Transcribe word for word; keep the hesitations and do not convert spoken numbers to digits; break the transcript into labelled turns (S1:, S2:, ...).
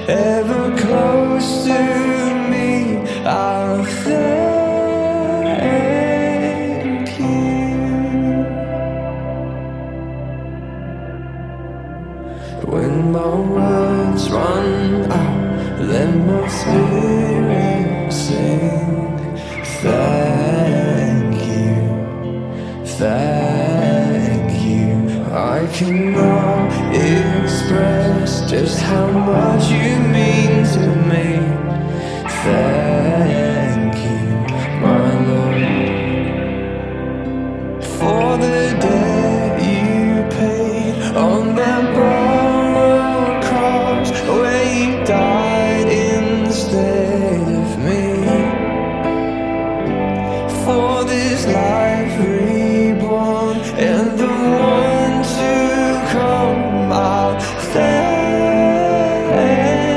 S1: ever close to me. I'll thank you. When my words run out, let my spirit sing. Thank you, thank you. I cannot express just how much you